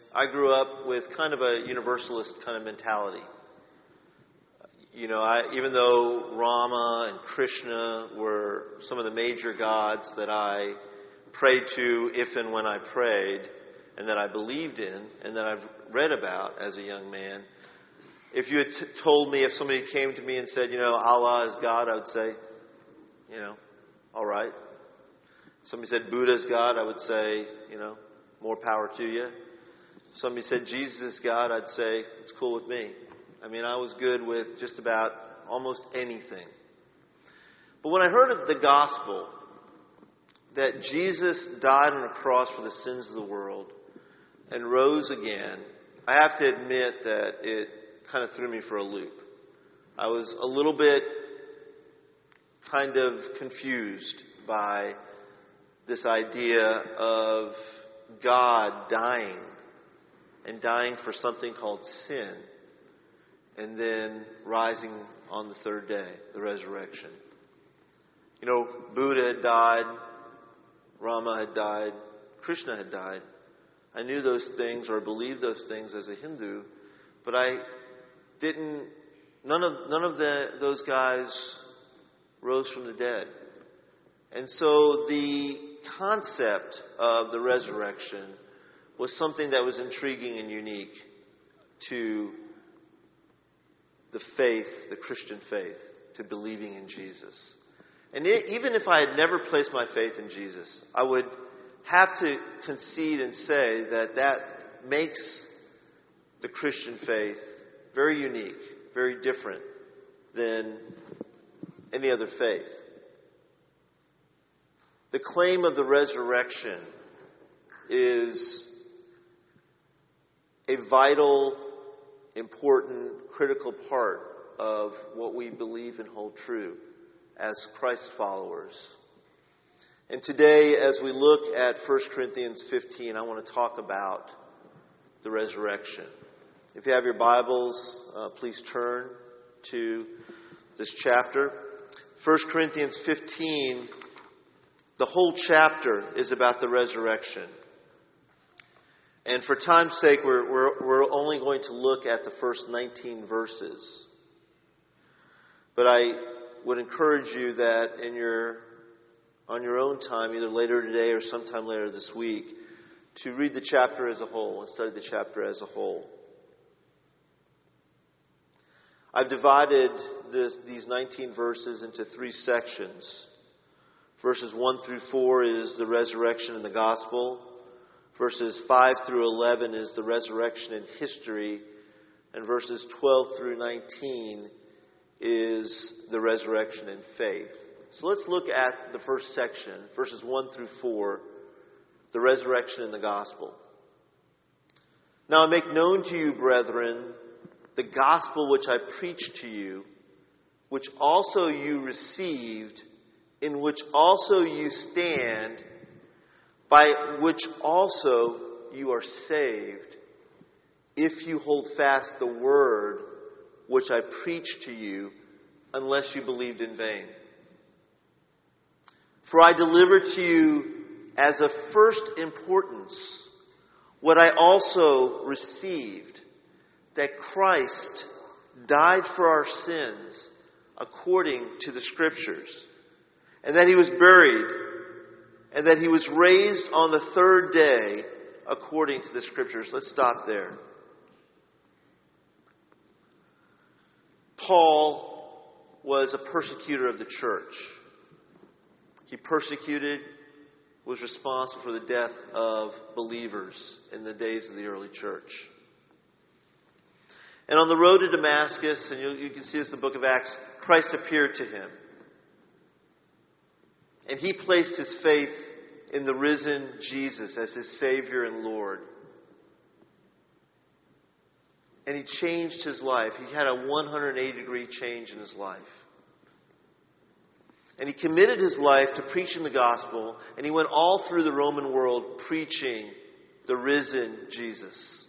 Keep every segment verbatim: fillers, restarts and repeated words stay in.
I grew up with kind of a universalist kind of mentality. You know, I, even though Rama and Krishna were some of the major gods that I prayed to if and when I prayed, and that I believed in, and that I've read about as a young man, if you had t- told me, if somebody came to me and said, you know, Allah is God, I would say, you know, all right. If somebody said Buddha is God, I would say, you know, more power to you. If somebody said Jesus is God, I'd say, it's cool with me. I mean, I was good with just about almost anything. But when I heard of the gospel, that Jesus died on a cross for the sins of the world and rose again, I have to admit that it kind of threw me for a loop. I was a little bit kind of confused by this idea of God dying and dying for something called sin, and then rising on the third day, the resurrection. You know, Buddha had died, Rama had died, Krishna had died. I knew those things, or believed those things as a Hindu, but I didn't, none of, none of the, those guys rose from the dead. And so the concept of the resurrection was something that was intriguing and unique to the faith, the Christian faith, to believing in Jesus. And it, even if I had never placed my faith in Jesus, I would have to concede and say that that makes the Christian faith very unique, very different than any other faith. The claim of the resurrection is a vital, important, critical part of what we believe and hold true as Christ followers. And today, as we look at First Corinthians fifteen, I want to talk about the resurrection. If you have your Bibles, uh, please turn to this chapter. First Corinthians fifteen, the whole chapter is about the resurrection. And for time's sake, we're, we're, we're only going to look at the first nineteen verses. But I would encourage you that in your, on your own time, either later today or sometime later this week, to read the chapter as a whole and study the chapter as a whole. I've divided this, these nineteen verses into three sections. Verses one through four is the resurrection and the gospel. Verses five through eleven is the resurrection and history. And verses twelve through nineteen is the resurrection and faith. So let's look at the first section, verses one through four, the resurrection and the gospel. Now I make known to you, brethren, the gospel which I preached to you, which also you received, in which also you stand, by which also you are saved, if you hold fast the word which I preached to you, unless you believed in vain. For I delivered to you as of first importance what I also received, that Christ died for our sins according to the Scriptures, and that He was buried, and that He was raised on the third day according to the Scriptures. Let's stop there. Paul was a persecutor of the church. He persecuted, was responsible for the death of believers in the days of the early church. And on the road to Damascus, and you, you can see this in the book of Acts, Christ appeared to him. And he placed his faith in the risen Jesus as his Savior and Lord. And he changed his life. He had a one hundred eighty degree change in his life. And he committed his life to preaching the gospel. And he went all through the Roman world preaching the risen Jesus.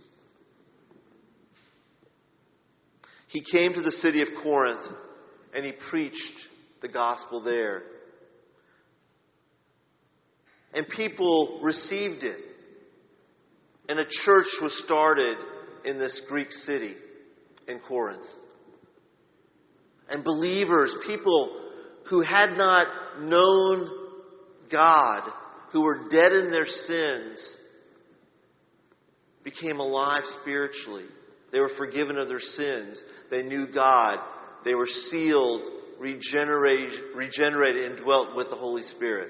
He came to the city of Corinth and he preached the gospel there. And people received it. And a church was started in this Greek city in Corinth. And believers, people who had not known God, who were dead in their sins, became alive spiritually. They were forgiven of their sins. They knew God. They were sealed, regenerated, regenerated and dwelt with the Holy Spirit.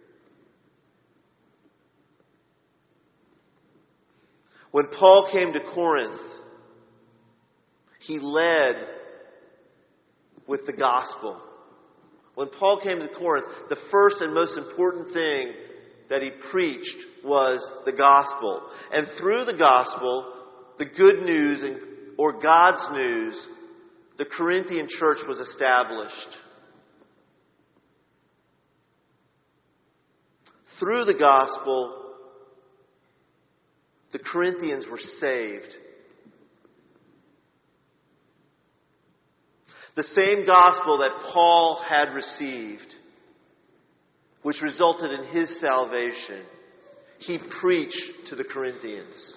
When Paul came to Corinth, he led with the gospel. When Paul came to Corinth, the first and most important thing that he preached was the gospel. And through the gospel, the good news, or God's news, the Corinthian church was established. Through the gospel, the Corinthians were saved. The same gospel that Paul had received, which resulted in his salvation, he preached to the Corinthians.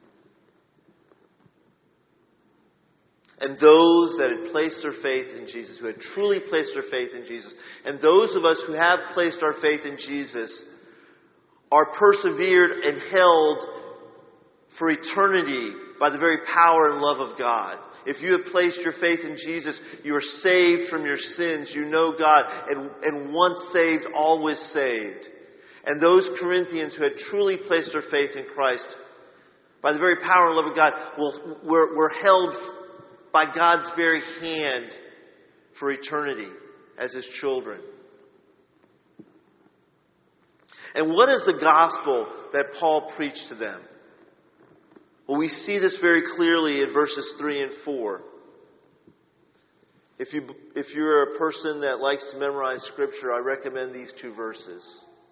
And those that had placed their faith in Jesus, who had truly placed their faith in Jesus, and those of us who have placed our faith in Jesus, are persevered and held for eternity by the very power and love of God. If you have placed your faith in Jesus, you are saved from your sins. You know God. And, and once saved, always saved. And those Corinthians who had truly placed their faith in Christ, by the very power and love of God, will, were, were held by God's very hand for eternity as His children. And what is the gospel that Paul preached to them? Well, we see this very clearly in verses three and four. If you, if you're a person that likes to memorize Scripture, I recommend these two verses.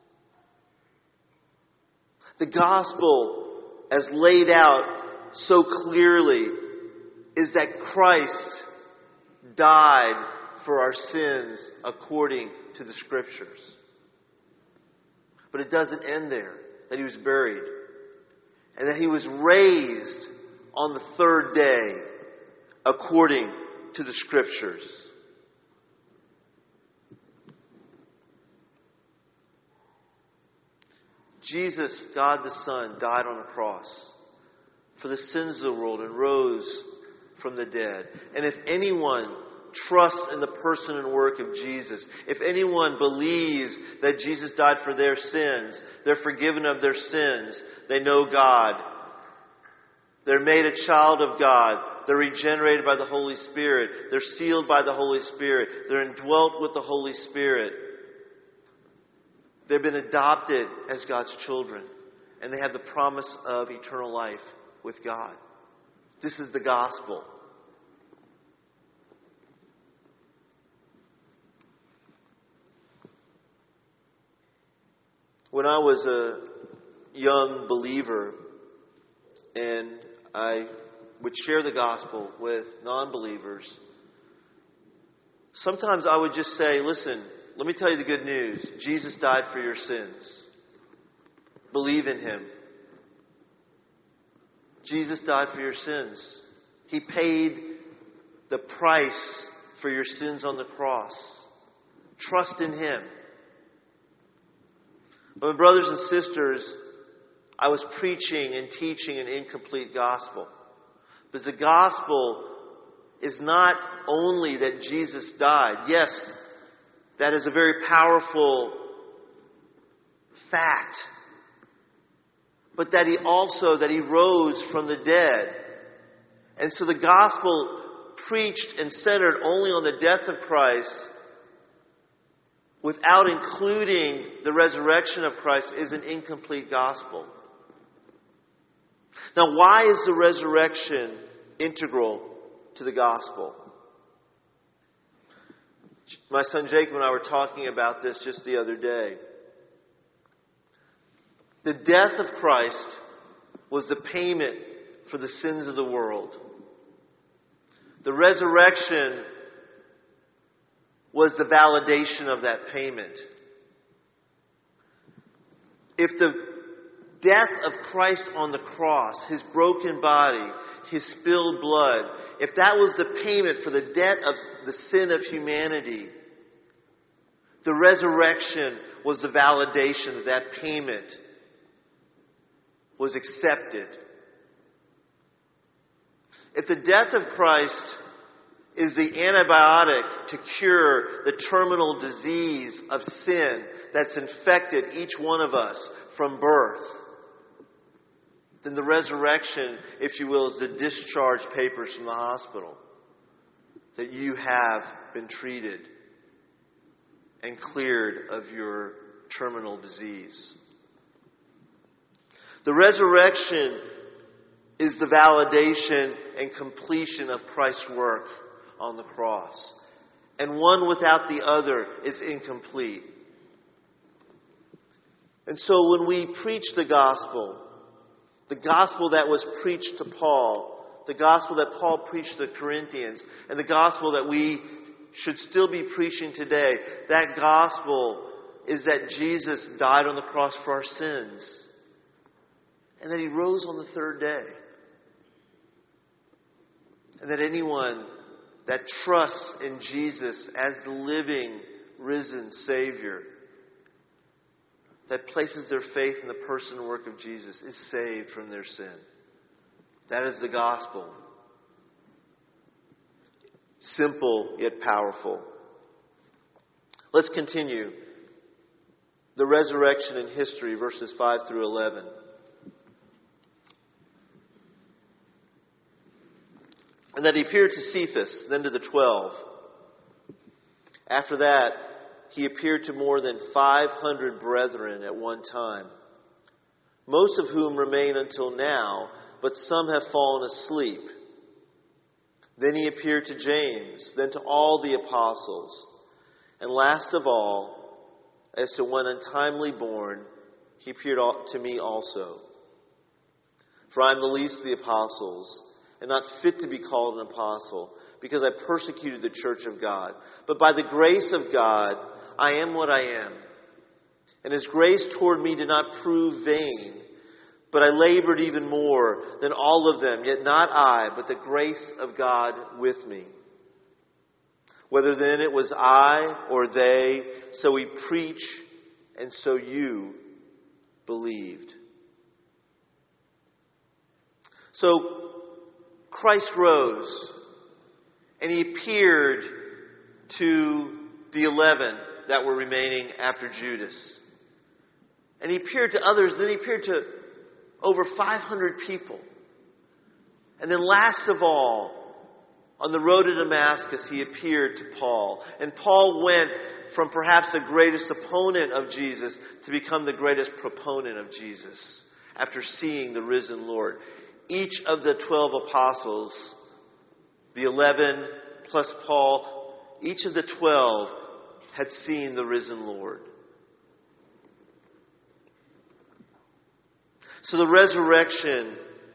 The gospel, as laid out so clearly, is that Christ died for our sins according to the Scriptures. But it doesn't end there, that He was buried. And that He was raised on the third day according to the Scriptures. Jesus, God the Son, died on a cross for the sins of the world and rose from the dead. And if anyone trusts in the person and work of Jesus, if anyone believes that Jesus died for their sins, they're forgiven of their sins, they know God, they're made a child of God, they're regenerated by the Holy Spirit, they're sealed by the Holy Spirit, they're indwelt with the Holy Spirit, they've been adopted as God's children, and they have the promise of eternal life with God. This is the gospel. When I was a young believer and I would share the gospel with non-believers, sometimes I would just say, listen, let me tell you the good news. Jesus died for your sins. Believe in Him. Jesus died for your sins. He paid the price for your sins on the cross. Trust in Him. But my brothers and sisters, I was preaching and teaching an incomplete gospel. Because the gospel is not only that Jesus died. Yes, that is a very powerful fact. But that He also, that He rose from the dead. And so the gospel preached and centered only on the death of Christ, without including the resurrection of Christ, is an incomplete gospel. Now, why is the resurrection integral to the gospel? My son Jacob and I were talking about this just the other day. The death of Christ was the payment for the sins of the world. The resurrection was the validation of that payment. If the death of Christ on the cross, His broken body, His spilled blood, if that was the payment for the debt of the sin of humanity, the resurrection was the validation that that payment was accepted. If the death of Christ is the antibiotic to cure the terminal disease of sin that's infected each one of us from birth, then the resurrection, if you will, is the discharge papers from the hospital that you have been treated and cleared of your terminal disease. The resurrection is the validation and completion of Christ's work on the cross. And one without the other is incomplete. And so when we preach the gospel, the gospel that was preached to Paul, the gospel that Paul preached to the Corinthians, and the gospel that we should still be preaching today, that gospel is that Jesus died on the cross for our sins, and that He rose on the third day. And that anyone that trusts in Jesus as the living, risen Savior, that places their faith in the person and work of Jesus, is saved from their sin. That is the gospel. Simple yet powerful. Let's continue. The resurrection in history, verses five through eleven. And that He appeared to Cephas, then to the twelve. After that, He appeared to more than five hundred brethren at one time, most of whom remain until now, but some have fallen asleep. Then He appeared to James, then to all the apostles. And last of all, as to one untimely born, He appeared to me also. For I am the least of the apostles, and not fit to be called an apostle, because I persecuted the church of God. But by the grace of God, I am what I am. And His grace toward me did not prove vain, but I labored even more than all of them, yet not I, but the grace of God with me. Whether then it was I or they, so we preach, and so you believed. So Christ rose, and He appeared to the eleven that were remaining after Judas. And He appeared to others, then He appeared to over five hundred people. And then last of all, on the road to Damascus, He appeared to Paul. And Paul went from perhaps the greatest opponent of Jesus to become the greatest proponent of Jesus after seeing the risen Lord. Each of the twelve apostles, the eleven plus Paul, each of the twelve had seen the risen Lord. So the resurrection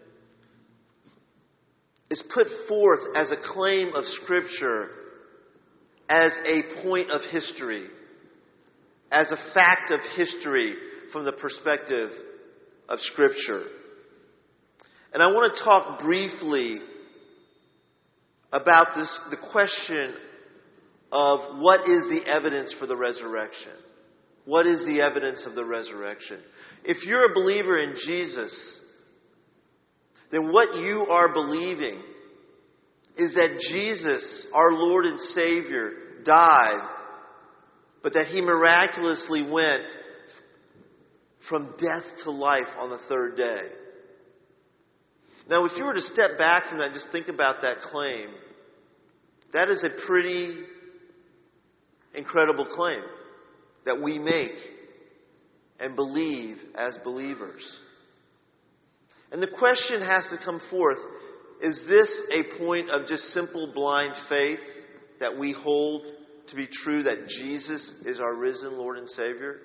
is put forth as a claim of Scripture, as a point of history, as a fact of history from the perspective of Scripture. And I want to talk briefly about this, the question of what is the evidence for the resurrection? What is the evidence of the resurrection? If you're a believer in Jesus, then what you are believing is that Jesus, our Lord and Savior, died, but that He miraculously went from death to life on the third day. Now, if you were to step back from that and just think about that claim, that is a pretty incredible claim that we make and believe as believers. And the question has to come forth, is this a point of just simple blind faith that we hold to be true, that Jesus is our risen Lord and Savior?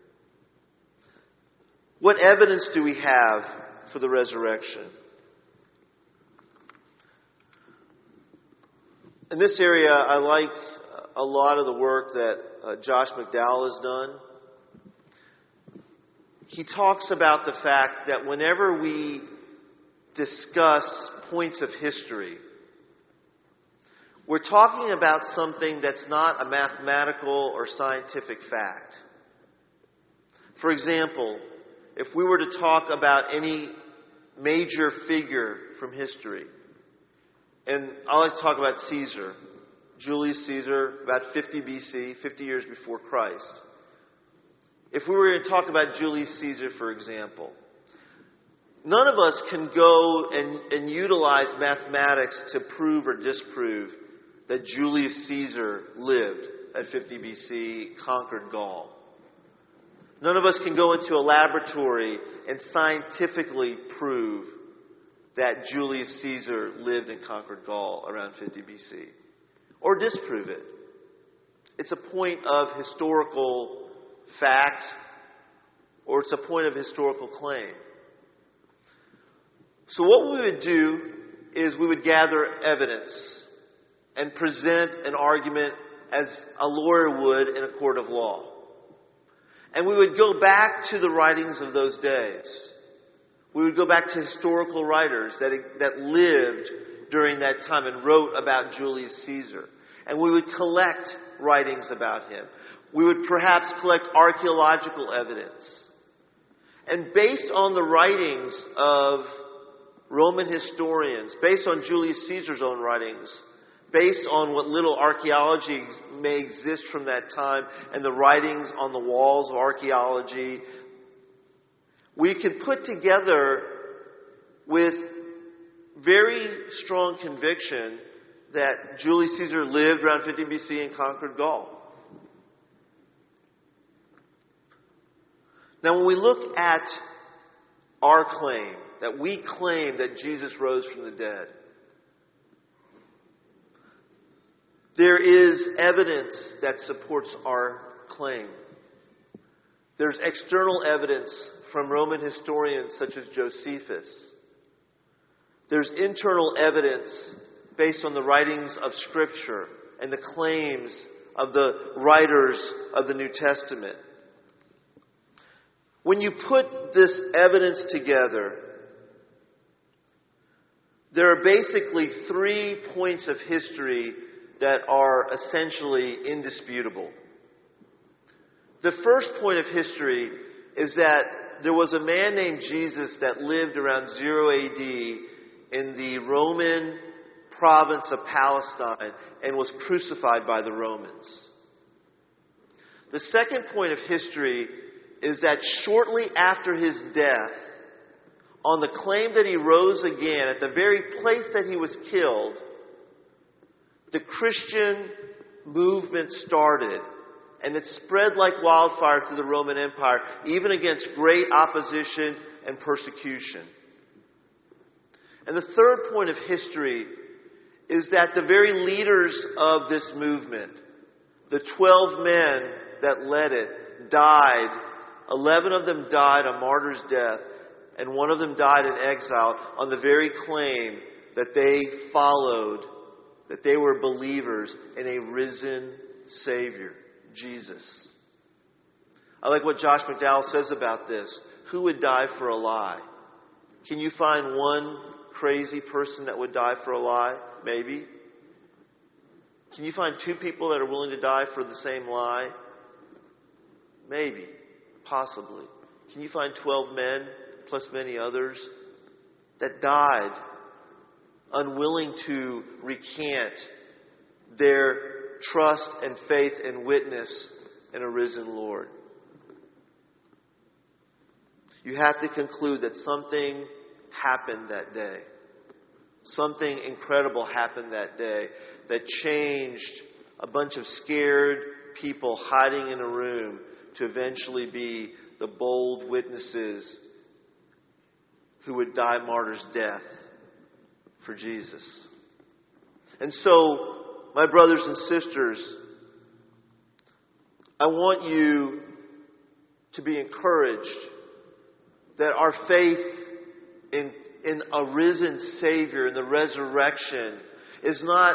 What evidence do we have for the resurrection? In this area, I like a lot of the work that uh, Josh McDowell has done. he talks about the fact that whenever we discuss points of history, we're talking about something that's not a mathematical or scientific fact. For example, if we were to talk about any major figure from history, and I like to talk about Caesar, Julius Caesar, about fifty B C, fifty years before Christ. If we were to talk about Julius Caesar, for example, none of us can go and, and utilize mathematics to prove or disprove that Julius Caesar lived at fifty B C, conquered Gaul. None of us can go into a laboratory and scientifically prove that Julius Caesar lived and conquered Gaul around fifty B C, or disprove it. It's a point of historical fact, or it's a point of historical claim. So what we would do is we would gather evidence and present an argument as a lawyer would in a court of law. And we would go back to the writings of those days. We would go back to historical writers that, that lived during that time and wrote about Julius Caesar. And we would collect writings about him. We would perhaps collect archaeological evidence. And based on the writings of Roman historians, based on Julius Caesar's own writings, based on what little archaeology may exist from that time and the writings on the walls of archaeology, we can put together with very strong conviction that Julius Caesar lived around fifty B C and conquered Gaul. Now, when we look at our claim, that we claim that Jesus rose from the dead, there is evidence that supports our claim. There's external evidence from Roman historians such as Josephus. There's internal evidence based on the writings of Scripture and the claims of the writers of the New Testament. When you put this evidence together, there are basically three points of history that are essentially indisputable. The first point of history is that there was a man named Jesus that lived around zero A D in the Roman province of Palestine and was crucified by the Romans. The second point of history is that shortly after his death, on the claim that he rose again, at the very place that he was killed, the Christian movement started, and it spread like wildfire through the Roman Empire, even against great opposition and persecution. And the third point of history is that the very leaders of this movement, the twelve men that led it, died. Eleven of them died a martyr's death, and one of them died in exile on the very claim that they followed, that they were believers in a risen Savior, Jesus. I like what Josh McDowell says about this. Who would die for a lie? Can you find one crazy person that would die for a lie? Maybe. Can you find two people that are willing to die for the same lie? Maybe. Possibly. Can you find twelve men, plus many others, that died unwilling to recant their trust and faith and witness in a risen Lord? You have to conclude that something happened that day. Something incredible happened that day that changed a bunch of scared people hiding in a room to eventually be the bold witnesses who would die martyr's death for Jesus. And so, my brothers and sisters, I want you to be encouraged that our faith in, in a risen Savior, in the resurrection, is not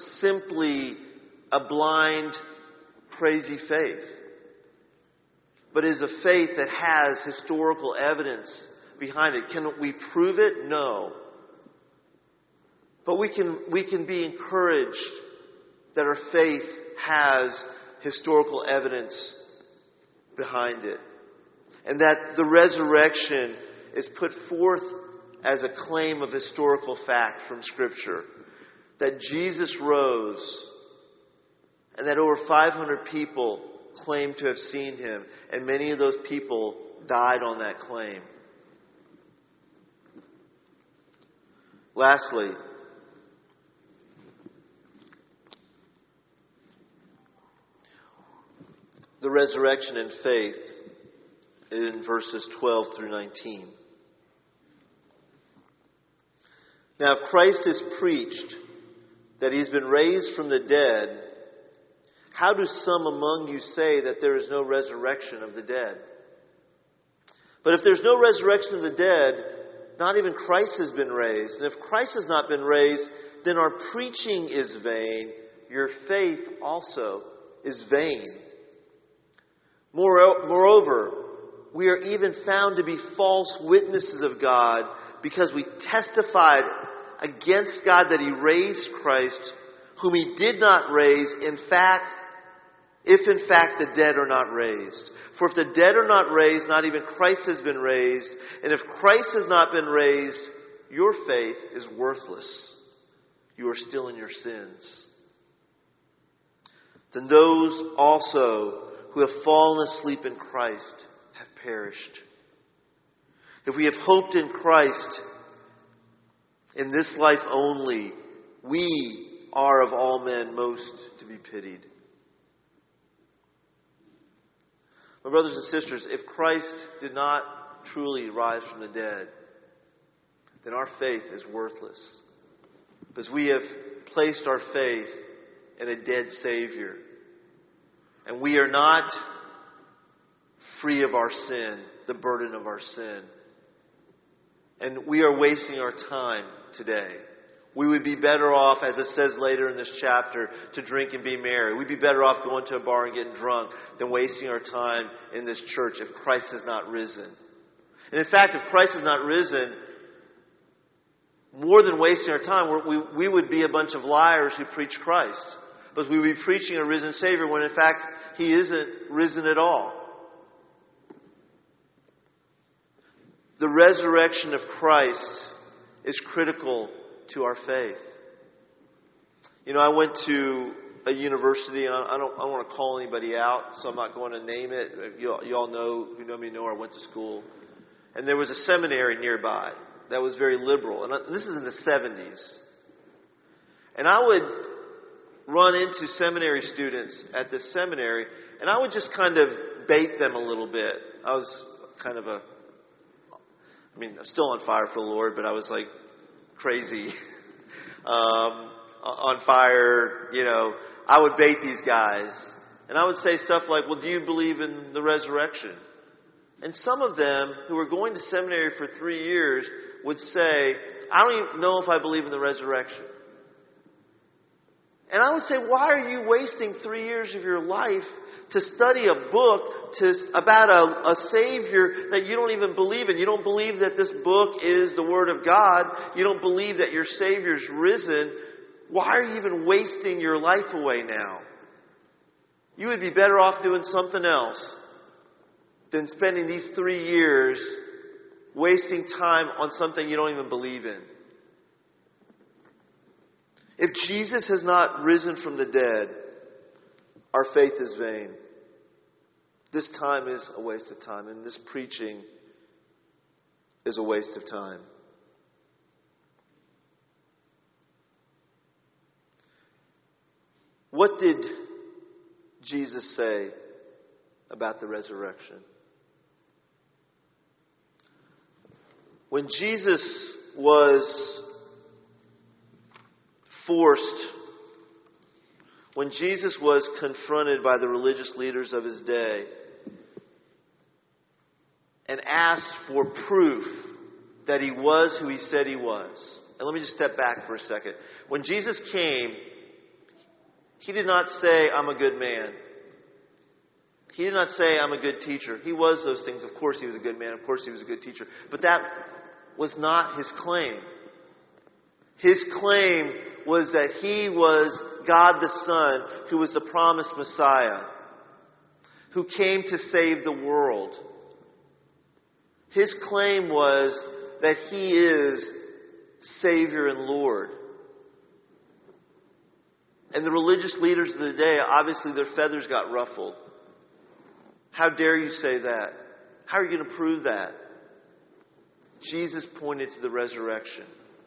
simply a blind, crazy faith. but is a faith that has historical evidence behind it. Can we prove it? No. But we can, we can be encouraged that our faith has historical evidence behind it. And that the resurrection is put forth as a claim of historical fact from Scripture. That Jesus rose, and that over five hundred people claim to have seen Him, and many of those people died on that claim. Lastly, the resurrection and faith in verses twelve through nineteen. Now, if Christ is preached that He's been raised from the dead, how do some among you say that there is no resurrection of the dead? But if there's no resurrection of the dead, not even Christ has been raised. And if Christ has not been raised, then our preaching is vain. Your faith also is vain. Moreover, we are even found to be false witnesses of God because we testified against God that He raised Christ, whom He did not raise, in fact, if in fact the dead are not raised. For if the dead are not raised, not even Christ has been raised. And if Christ has not been raised, your faith is worthless. You are still in your sins. Then those also who have fallen asleep in Christ have perished. If we have hoped in Christ in this life only, we are of all men most to be pitied. My brothers and sisters, if Christ did not truly rise from the dead, then our faith is worthless. Because we have placed our faith in a dead Savior. And we are not free of our sin, the burden of our sin. And we are wasting our time today. We would be better off, as it says later in this chapter, to drink and be merry. We'd be better off going to a bar and getting drunk than wasting our time in this church if Christ has not risen. And in fact, if Christ has not risen, more than wasting our time, we, we would be a bunch of liars who preach Christ. Because we would be preaching a risen Savior when in fact He isn't risen at all. The resurrection of Christ is critical to our faith. You know, I went to a university, and I don't, I don't want to call anybody out, so I'm not going to name it. You all, you all know, who know me know I went to school. And there was a seminary nearby that was very liberal. And this is in the seventies. And I would run into seminary students at this seminary, and I would just kind of bait them a little bit. I was kind of a, I mean, I'm still on fire for the Lord, but I was like crazy, um, on fire, you know. I would bait these guys, and I would say stuff like, well, do you believe in the resurrection? And some of them who were going to seminary for three years would say, I don't even know if I believe in the resurrection. And I would say, why are you wasting three years of your life to study a book to, about a, a Savior that you don't even believe in? You don't believe that this book is the Word of God. You don't believe that your Savior's risen. Why are you even wasting your life away now? You would be better off doing something else than spending these three years wasting time on something you don't even believe in. If Jesus has not risen from the dead, our faith is vain. This time is a waste of time, and this preaching is a waste of time. What did Jesus say about the resurrection? When Jesus was forced, when Jesus was confronted by the religious leaders of his day and asked for proof that he was who he said he was. And let me just step back for a second. When Jesus came, he did not say, I'm a good man. He did not say, I'm a good teacher. He was those things. Of course he was a good man. Of course he was a good teacher. But that was not his claim. His claim was that he was God the Son, who was the promised Messiah, who came to save the world. His claim was that he is Savior and Lord. And the religious leaders of the day, obviously their feathers got ruffled. How dare you say that? How are you going to prove that? Jesus pointed to the resurrection.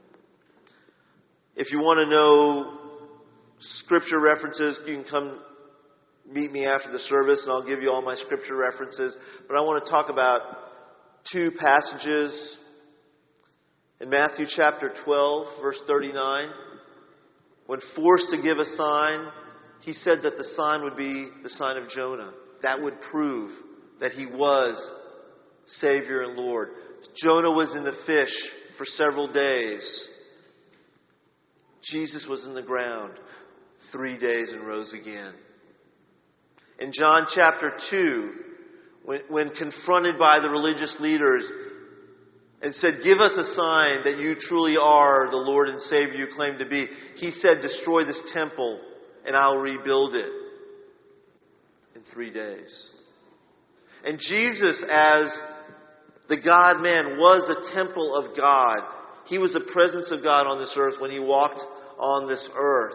If you want to know scripture references, you can come meet me after the service and I'll give you all my scripture references. But I want to talk about two passages. In Matthew chapter twelve, verse thirty-nine, when forced to give a sign, he said that the sign would be the sign of Jonah. That would prove that he was Savior and Lord. Jonah was in the fish for several days. Jesus was in the ground three days and rose again. In John chapter two, when, when confronted by the religious leaders and said, give us a sign that you truly are the Lord and Savior you claim to be, he said, destroy this temple and I'll rebuild it in three days. And Jesus, as the God-man, was a temple of God. He was the presence of God on this earth when he walked on this earth.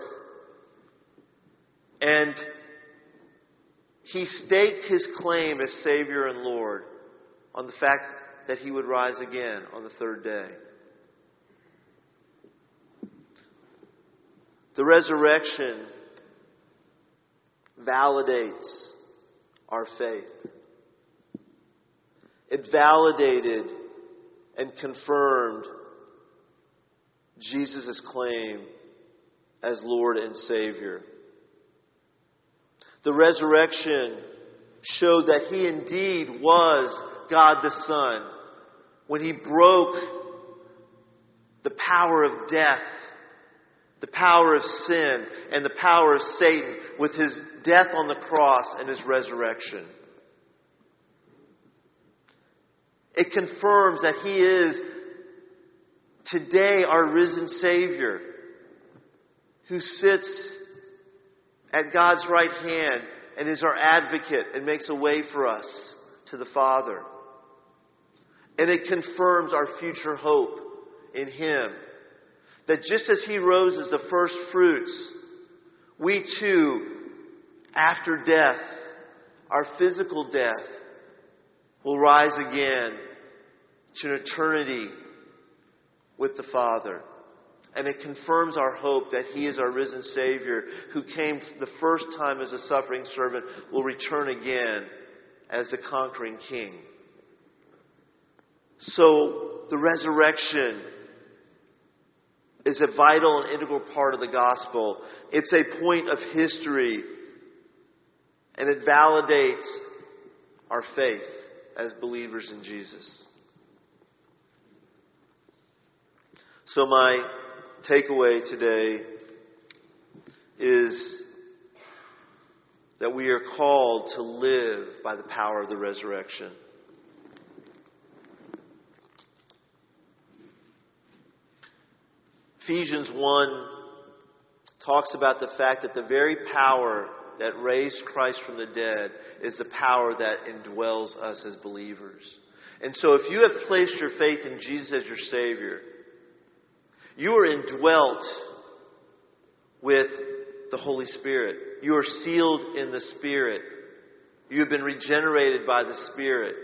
And he staked his claim as Savior and Lord on the fact that he would rise again on the third day. The resurrection validates our faith. It validated and confirmed Jesus' claim as Lord and Savior. The resurrection showed that he indeed was God the Son when he broke the power of death, the power of sin, and the power of Satan with his death on the cross and his resurrection. It confirms that he is today our risen Savior, who sits at God's right hand and is our advocate and makes a way for us to the Father. And it confirms our future hope in him. That just as he rose as the first fruits, we too, after death, our physical death, will rise again to an eternity with the Father. And it confirms our hope that he is our risen Savior, who came the first time as a suffering servant, will return again as the conquering King. So the resurrection is a vital and integral part of the gospel. It's a point of history, and it validates our faith as believers in Jesus. So my takeaway today is that we are called to live by the power of the resurrection. Ephesians one talks about the fact that the very power that raised Christ from the dead is the power that indwells us as believers. And so if you have placed your faith in Jesus as your Savior, you are indwelt with the Holy Spirit. You are sealed in the Spirit. You have been regenerated by the Spirit.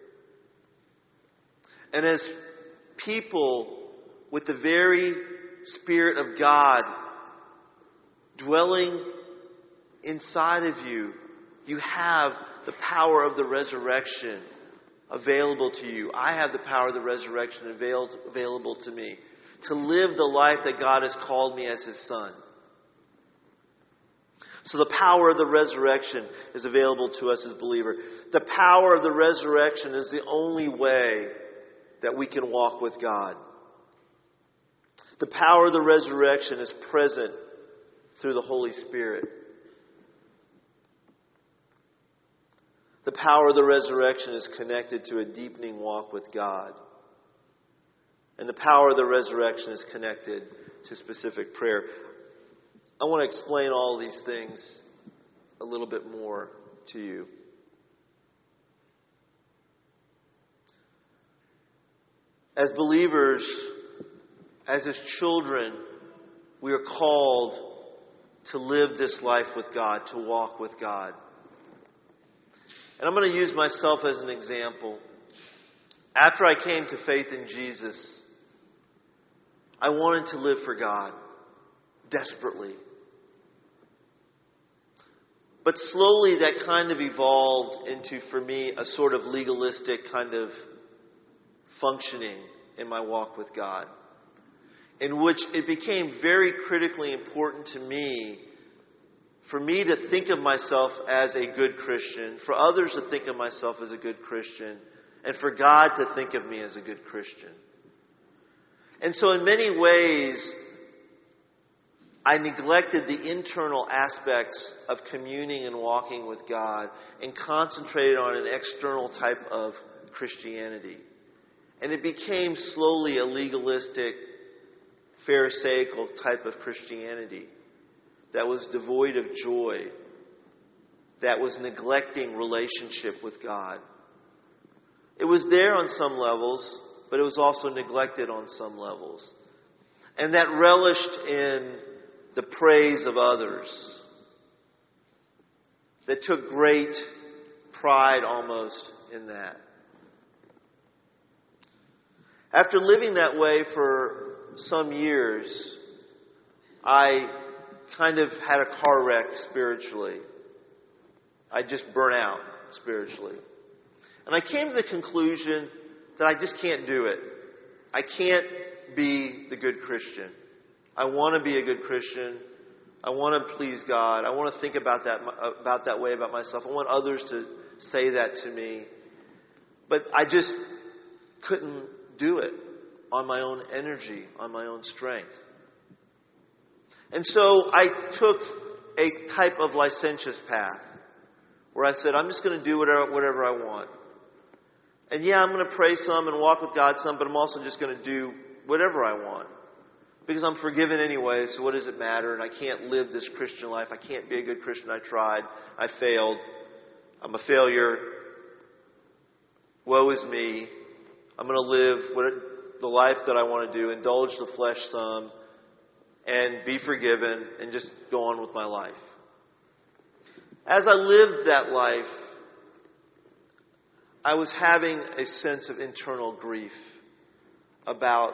And as people with the very Spirit of God dwelling inside of you, you have the power of the resurrection available to you. I have the power of the resurrection avail- available to me to live the life that God has called me as his son. So the power of the resurrection is available to us as believers. The power of the resurrection is the only way that we can walk with God. The power of the resurrection is present through the Holy Spirit. the power of the resurrection is connected to a deepening walk with God. And the power of the resurrection is connected to specific prayer. I want to explain all these things a little bit more to you. As believers, as His children, we are called to live this life with God, to walk with God. And I'm going to use myself as an example. After I came to faith in Jesus, I wanted to live for God desperately. But slowly that kind of evolved into, for me, a sort of legalistic kind of functioning in my walk with God, in which it became very critically important to me, for me to think of myself as a good Christian, for others to think of myself as a good Christian, and for God to think of me as a good Christian. And so in many ways, I neglected the internal aspects of communing and walking with God and concentrated on an external type of Christianity. And it became slowly a legalistic, Pharisaical type of Christianity that was devoid of joy, that was neglecting relationship with God. It was there on some levels, but it was also neglected on some levels. And that relished in the praise of others, that took great pride almost in that. After living that way for some years, I kind of had a car wreck spiritually. I just burnt out spiritually. And I came to the conclusion that I just can't do it. I can't be the good Christian. I want to be a good Christian. I want to please God. I want to think about that about that way about myself. I want others to say that to me. But I just couldn't do it on my own energy, on my own strength. And so I took a type of licentious path where I said, I'm just going to do whatever, whatever I want. And yeah, I'm going to pray some and walk with God some, but I'm also just going to do whatever I want. Because I'm forgiven anyway, so what does it matter? And I can't live this Christian life. I can't be a good Christian. I tried. I failed. I'm a failure. Woe is me. I'm going to live what, the life that I want to do, indulge the flesh some, and be forgiven, and just go on with my life. As I lived that life, I was having a sense of internal grief about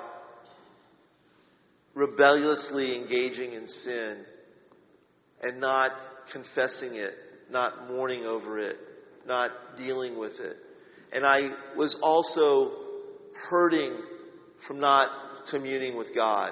rebelliously engaging in sin and not confessing it, not mourning over it, not dealing with it. And I was also hurting from not communing with God.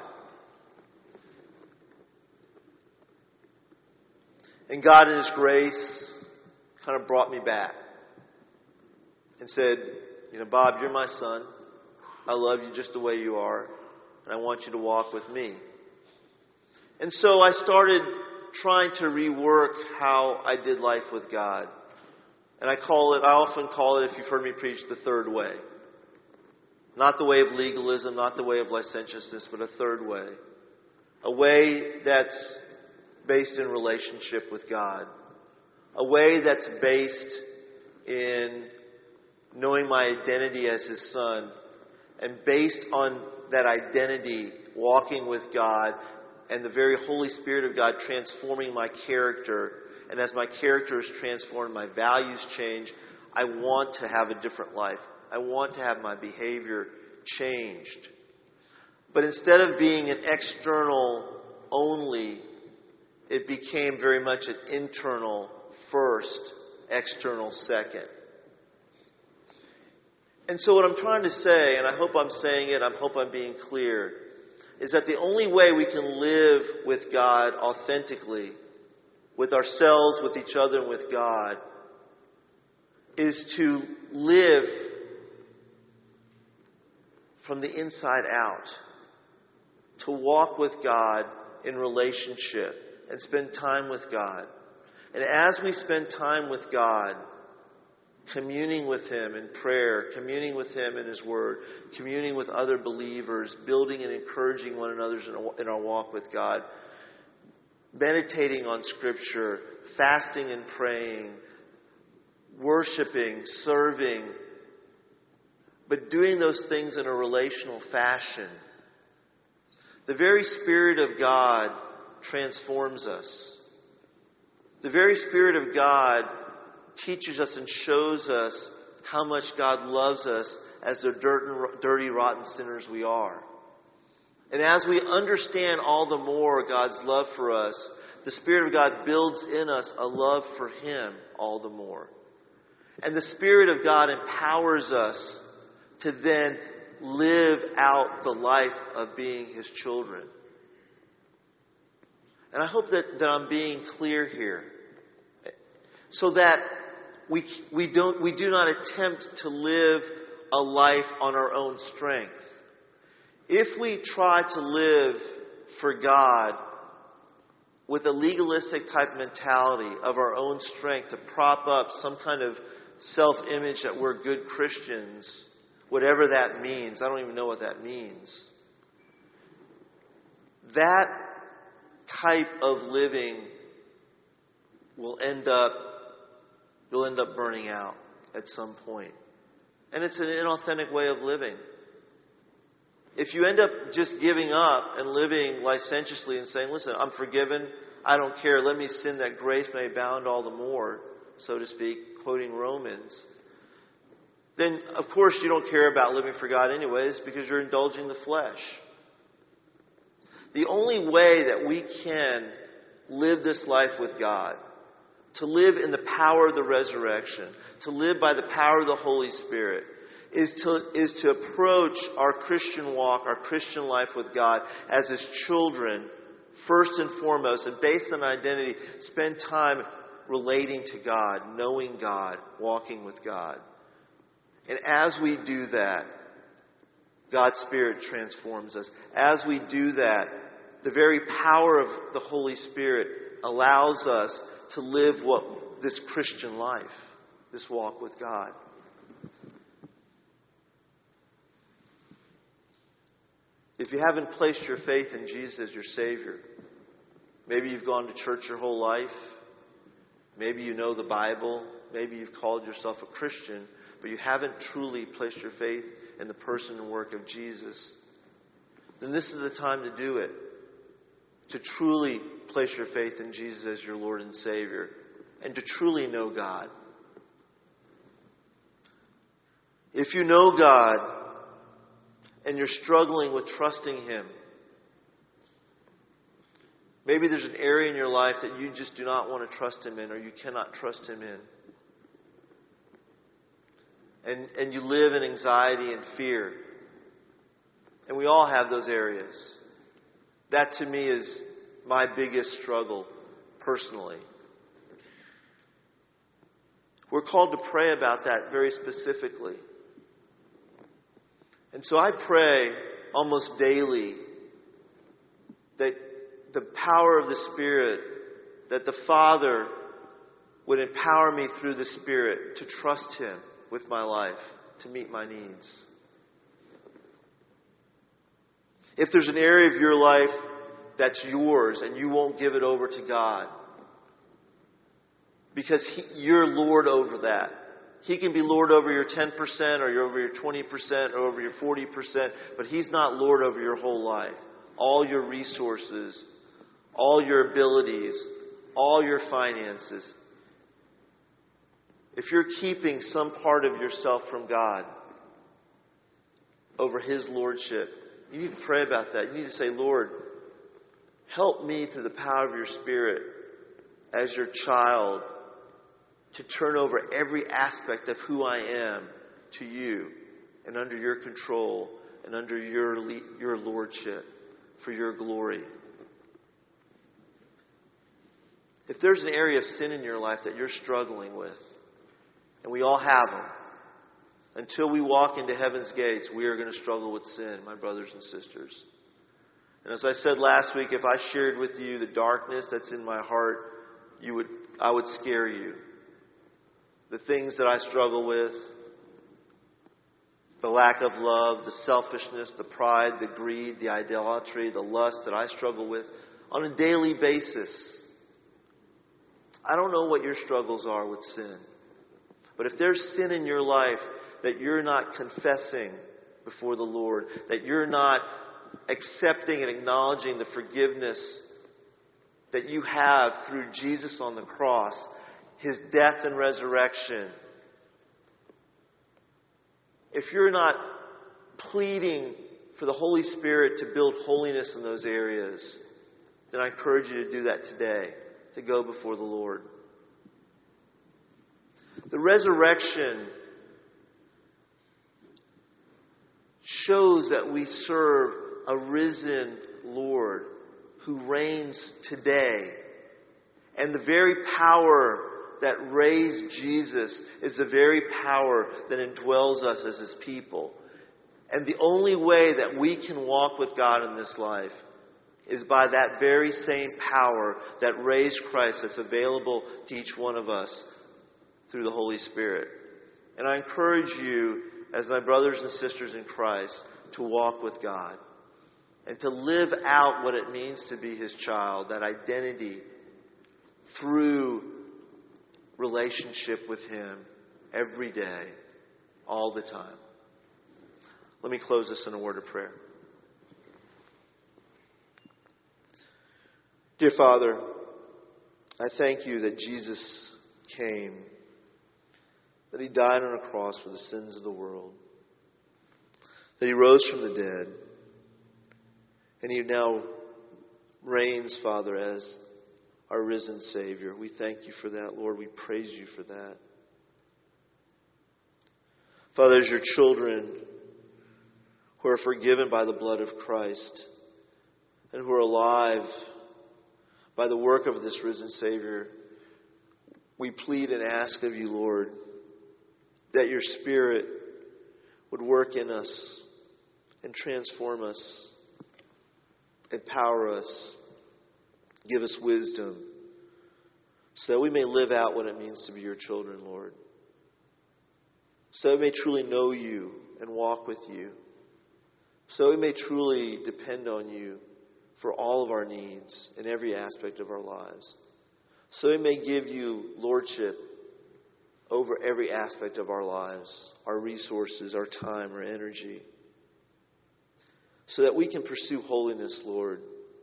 And God in His grace kind of brought me back and said, you know, Bob, you're my son. I love you just the way you are. And I want you to walk with me. And so I started trying to rework how I did life with God. And I call it, I often call it, if you've heard me preach, the third way. Not the way of legalism, not the way of licentiousness, but a third way. A way that's based in relationship with God. A way that's based in knowing my identity as His son. And based on that identity, walking with God and the very Holy Spirit of God transforming my character. And as my character is transformed, my values change. I want to have a different life. I want to have my behavior changed. But instead of being an external only, it became very much an internal first, external second. And so what I'm trying to say, and I hope I'm saying it, I hope I'm being clear, is that the only way we can live with God authentically, with ourselves, with each other, and with God, is to live from the inside out. To walk with God in relationship and spend time with God. And as we spend time with God, communing with Him in prayer, communing with Him in His Word, communing with other believers, building and encouraging one another in our walk with God, meditating on Scripture, fasting and praying, worshiping, serving, but doing those things in a relational fashion. The very Spirit of God transforms us. The very Spirit of God teaches us and shows us how much God loves us as the dirty, rotten sinners we are. And as we understand all the more God's love for us, the Spirit of God builds in us a love for Him all the more. And the Spirit of God empowers us to then live out the life of being His children. And I hope that, that I'm being clear here. So that we, we, don't, we do not attempt to live a life on our own strength. If we try to live for God with a legalistic type mentality of our own strength to prop up some kind of self-image that we're good Christians, whatever that means, I don't even know what that means. That type of living will end up, you'll end up burning out at some point. And it's an inauthentic way of living. If you end up just giving up and living licentiously and saying, listen, I'm forgiven, I don't care, let me sin that grace may abound all the more, so to speak, quoting Romans, then of course you don't care about living for God anyways because you're indulging the flesh. The only way that we can live this life with God, to live in the power of the resurrection, to live by the power of the Holy Spirit, is to, is to approach our Christian walk, our Christian life with God as His children, first and foremost, and based on identity, spend time relating to God, knowing God, walking with God. And as we do that, God's Spirit transforms us. As we do that, the very power of the Holy Spirit allows us to live what this Christian life, this walk with God. If you haven't placed your faith in Jesus as your Savior, maybe you've gone to church your whole life, maybe you know the Bible, maybe you've called yourself a Christian, but you haven't truly placed your faith in the person and work of Jesus, then this is the time to do it. To truly place your faith in Jesus as your Lord and Savior, and to truly know God. If you know God, and you're struggling with trusting Him, maybe there's an area in your life that you just do not want to trust Him in, or you cannot trust Him in. And, and you live in anxiety and fear. And we all have those areas. That to me is my biggest struggle personally. We're called to pray about that very specifically. And so I pray almost daily that the power of the Spirit, that the Father would empower me through the Spirit to trust Him with my life, to meet my needs. If there's an area of your life that's yours and you won't give it over to God, because he, you're Lord over that. He can be Lord over your ten percent or over your twenty percent or over your forty percent, but He's not Lord over your whole life. All your resources, all your abilities, all your finances. If you're keeping some part of yourself from God over His Lordship, you need to pray about that. You need to say, Lord, help me through the power of your Spirit as your child to turn over every aspect of who I am to you and under your control and under your, your lordship for your glory. If there's an area of sin in your life that you're struggling with, and we all have them, until we walk into heaven's gates, we are going to struggle with sin, my brothers and sisters. And as I said last week, if I shared with you the darkness that's in my heart, you would, I would scare you. the things that I struggle with, the lack of love, the selfishness, the pride, the greed, the idolatry, the lust that I struggle with on a daily basis. I don't know what your struggles are with sin. But if there's sin in your life that you're not confessing before the Lord, that you're not accepting and acknowledging the forgiveness that you have through Jesus on the cross, His death and resurrection, if you're not pleading for the Holy Spirit to build holiness in those areas, then I encourage you to do that today, to go before the Lord. The resurrection shows that we serve a risen Lord who reigns today. And the very power that raised Jesus is the very power that indwells us as His people. And the only way that we can walk with God in this life is by that very same power that raised Christ that's available to each one of us through the Holy Spirit. And I encourage you, as my brothers and sisters in Christ, to walk with God and to live out what it means to be His child, that identity through relationship with Him every day, all the time. Let me close this in a word of prayer. Dear Father, I thank You that Jesus came, that He died on a cross for the sins of the world, that He rose from the dead, and He now reigns, Father, as our risen Savior. We thank You for that, Lord. We praise You for that. Father, as Your children who are forgiven by the blood of Christ and who are alive by the work of this risen Savior, we plead and ask of You, Lord, that Your Spirit would work in us and transform us, empower us, give us wisdom, so that we may live out what it means to be Your children, Lord. So that we may truly know You and walk with You. So we may truly depend on You for all of our needs in every aspect of our lives. So we may give You lordship over every aspect of our lives, our resources, our time, our energy. So that we can pursue holiness, Lord,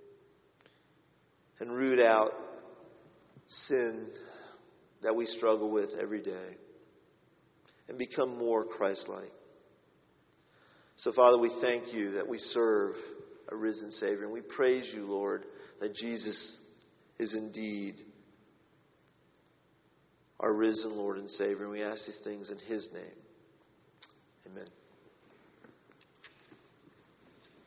and root out sin that we struggle with every day and become more Christ-like. So, Father, we thank You that we serve a risen Savior. And we praise You, Lord, that Jesus is indeed our risen Lord and Savior. And we ask these things in His name. Amen.